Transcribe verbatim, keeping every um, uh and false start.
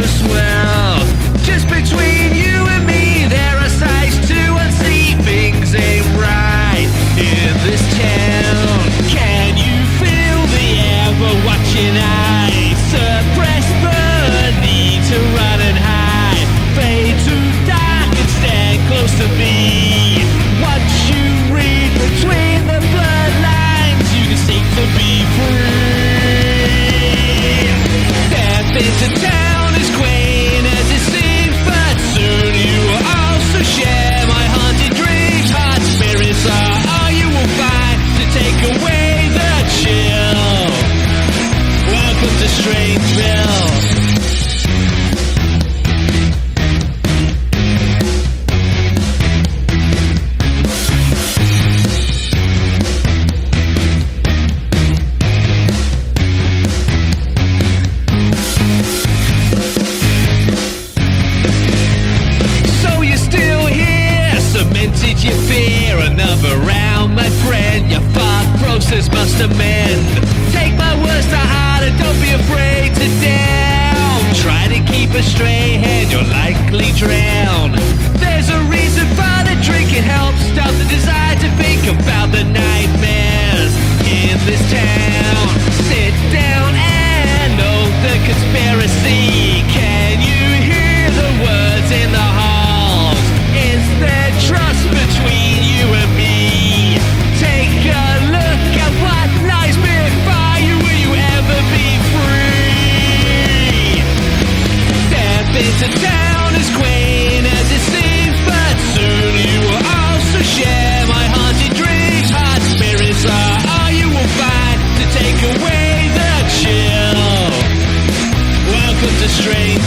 so swell. Just between you and me, there are sights to unsee. Things ain't right in this town. Can you feel the ever-watching eye? Suppress the need to run and hide. Fade to dark and stand close to me. Once you read between the bloodlines, you can seek to be free. Step into town as quaint as it seems, but soon you will also share my haunted dreams. Hot spirits are all you will find to take away the chill. Welcome to Strangeville. Cemented your fear, another round, my friend. Your thought process must amend. Take my words to heart and don't be afraid to down. Try to keep a straight head, you'll likely drown. There's a reason for the drink, it helps stop the desire to think about the nightmares in this town. Sit down and note the conspiracy. Can you hear the words in the halls? Is there trust between you and me? Take a look at what lies before you. Will you ever be free? Step into town as quaint as it seems, but soon you will also share my haunted dreams. Hot spirits are all you will find to take away the chill. Welcome to Strange